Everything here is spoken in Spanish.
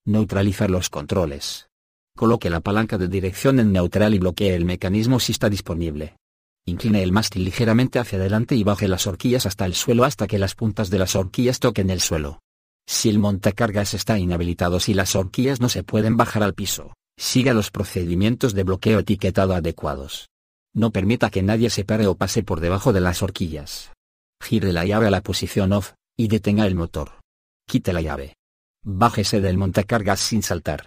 Neutralizar los controles. Coloque la palanca de dirección en neutral y bloquee el mecanismo si está disponible. Incline el mástil ligeramente hacia adelante y baje las horquillas hasta el suelo hasta que las puntas de las horquillas toquen el suelo. Si el montacargas está inhabilitado y las horquillas no se pueden bajar al piso, siga los procedimientos de bloqueo etiquetado adecuados. No permita que nadie se pare o pase por debajo de las horquillas. Gire la llave a la posición off, y detenga el motor. Quite la llave. Bájese del montacargas sin saltar.